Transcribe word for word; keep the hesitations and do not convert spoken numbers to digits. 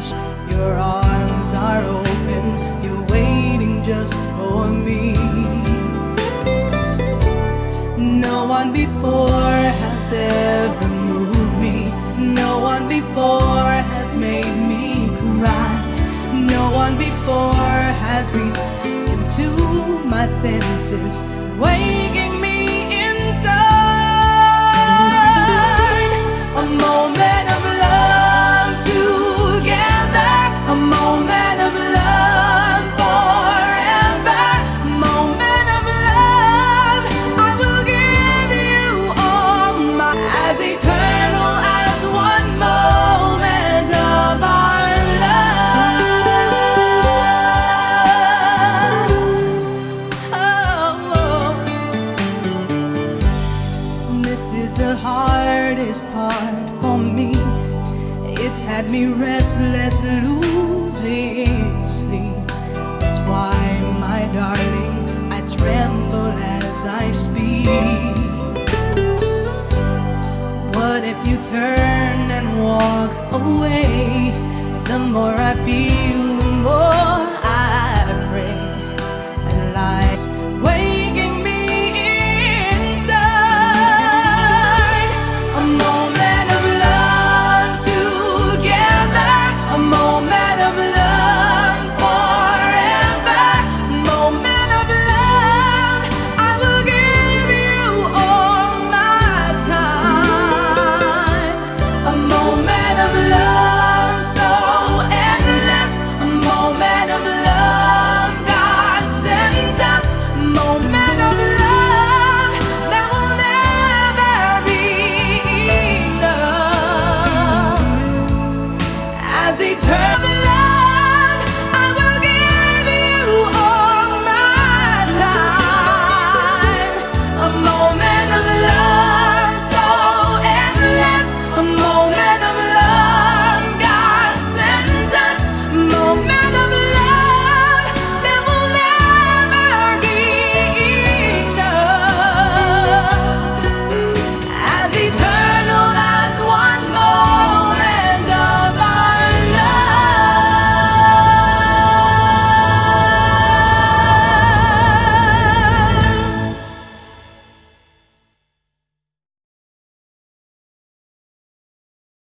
hands, your arms are open, you're waiting just for me. No one before has ever moved me, no one before has made me cry, no one before has reached into my senses, waking me inside. A moment of love together, a moment of love forever, a moment of love. I will give you all my, as eternal as one moment of our love. Oh, this is the hardest part for me. It's had me restless, losing sleep. That's why, my darling, I tremble as I speak. What if you turn and walk away? The more I feel, the more